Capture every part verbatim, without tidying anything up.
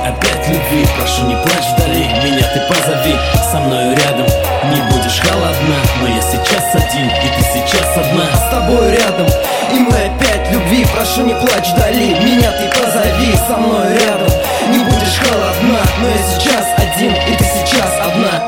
опять любви. Прошу, не плачь вдали, меня ты позови. Со мною рядом не будешь холодна, но я сейчас один, и ты сейчас одна. С тобой рядом, и мы опять любви. Прошу, не плачь вдали, меня ты позови. Со мною рядом не будешь холодна, но я сейчас один, и ты сейчас одна.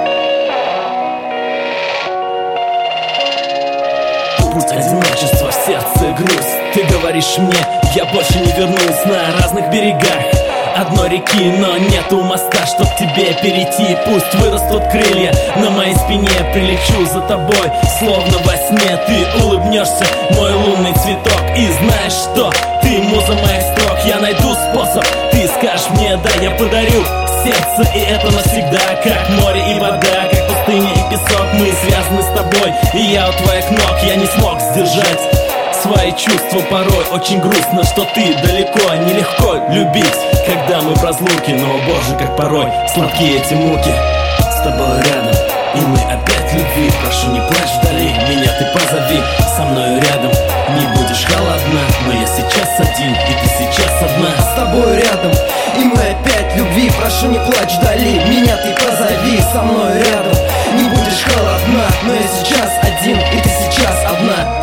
Путь одиночества, в сердце грусть. Ты говоришь мне, я больше не вернусь. На разных берегах одной реки, но нету моста, чтоб тебе перейти. Пусть вырастут крылья на моей спине, прилечу за тобой, словно во сне. Ты улыбнешься, мой лунный цветок, и знаешь что? Ты муза моих строк, я найду способ. Ты скажешь мне, да, я подарю сердце, и это навсегда. Как море и вода, как пустыня и песок. Мы связаны с тобой, и я у твоих ног. Я не смог сдержать свои чувства, порой очень грустно, что ты далеко. Нелегко любить, когда мы в разлуке, но, боже, как порой сладкие эти муки. С тобой рядом, и мы опять любви. Прошу, не плачь вдали, меня ты позови. Со мною рядом не будешь холодна, но я сейчас один, и ты сейчас одна. С тобой рядом, и мы опять любви. Прошу, не плачь вдали, меня ты позови. Со мною рядом не будешь холодна, но я сейчас один, и ты сейчас одна.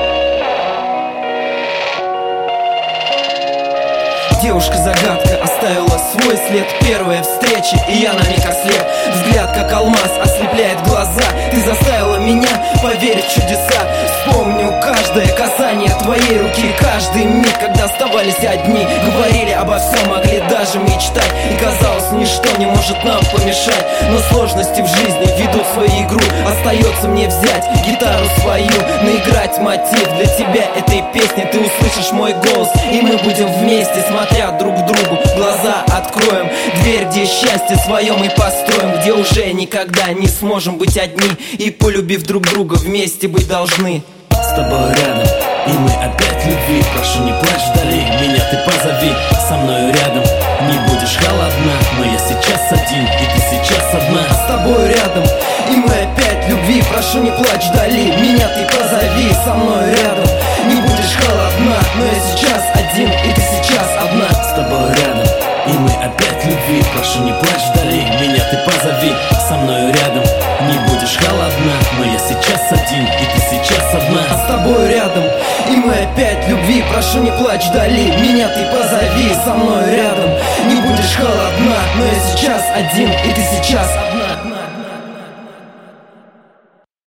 Девушка-загадка оставила свой след. Первая встреча, и я на миг ослеп. Взгляд, как алмаз, ослепляет глаза. Ты заставила меня поверить в чудеса. Вспомню каждое касание твоей руки. Каждый миг, когда оставались одни. Говорили обо всем, могли даже мечтать. И казалось, ничто не может нам помешать. Но сложности в жизни ведут свою игру. Остается мне взять гитару свою, наиграть мотив для тебя этой песни. Ты услышишь мой голос, и мы будем вместе, смотря друг к другу, глаза откроем. Дверь, где счастье свое мы построим, где уже никогда не сможем быть одни, и, полюбив друг друга, вместе быть должны. С тобой рядом, и мы опять любви. Прошу, не плачь вдали, меня ты позови. Со мною рядом не будешь холодна, но я сейчас один, и ты сейчас одна. С тобой рядом, и мы опять любви. Прошу, не плачь вдали, меня ты позови. Со мною рядом не будешь холодна, но я сейчас один, и ты сейчас одна. С тобой рядом, и мы опять любви. Прошу, не плачь вдали, меня ты позови. Со мною рядом не будешь холодна, но я сейчас один, и ты сейчас одна. С тобой рядом, и мы опять любви. Прошу, не плачь вдали, меня ты позови. Со мною рядом не будешь холодна, но я сейчас один, и ты сейчас одна.